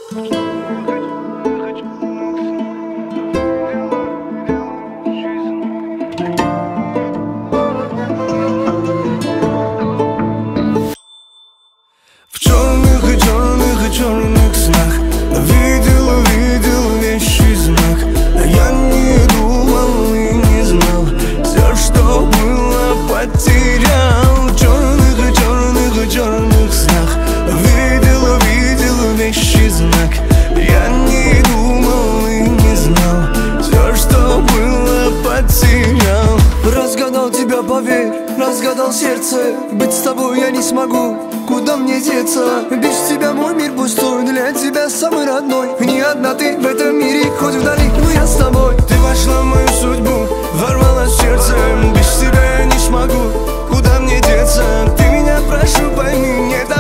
В черных и черных и черных снах видела, видела вещий знак. А я не думал и не знал, все, что было, потерял. В черных и черных и черных снах видела, видела вещий знак. Я не думал и не знал, все, что было, потерял. Разгадал тебя, поверь, разгадал сердце. Быть с тобой я не смогу, куда мне деться? Без тебя мой мир пустой, для тебя самый родной. Не одна ты в этом мире, хоть вдали, но я с тобой. Ты вошла в мою судьбу, ворвалась в сердце. Без тебя я не смогу, куда мне деться? Ты меня, прошу, пойми, не так.